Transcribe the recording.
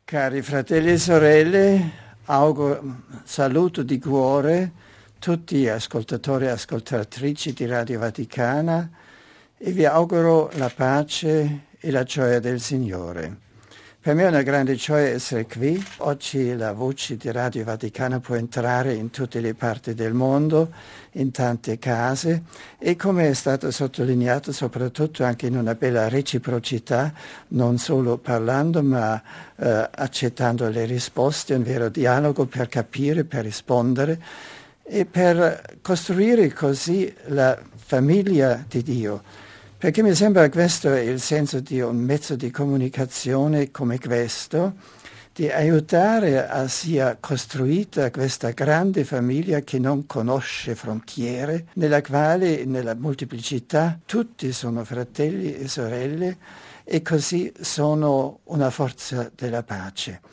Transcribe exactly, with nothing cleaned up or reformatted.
Cari fratelli e sorelle, auguro, saluto di cuore tutti gli ascoltatori e ascoltatrici di Radio Vaticana e vi auguro la pace e la gioia del Signore. Per me è una grande gioia essere qui. Oggi la voce di Radio Vaticana può entrare in tutte le parti del mondo, in tante case e, come è stato sottolineato, soprattutto anche in una bella reciprocità, non solo parlando ma eh, accettando le risposte, un vero dialogo per capire, per rispondere e per costruire così la famiglia di Dio. Perché mi sembra che questo è il senso di un mezzo di comunicazione come questo, di aiutare a sia costruita questa grande famiglia che non conosce frontiere, nella quale, nella molteplicità, tutti sono fratelli e sorelle e così sono una forza della pace.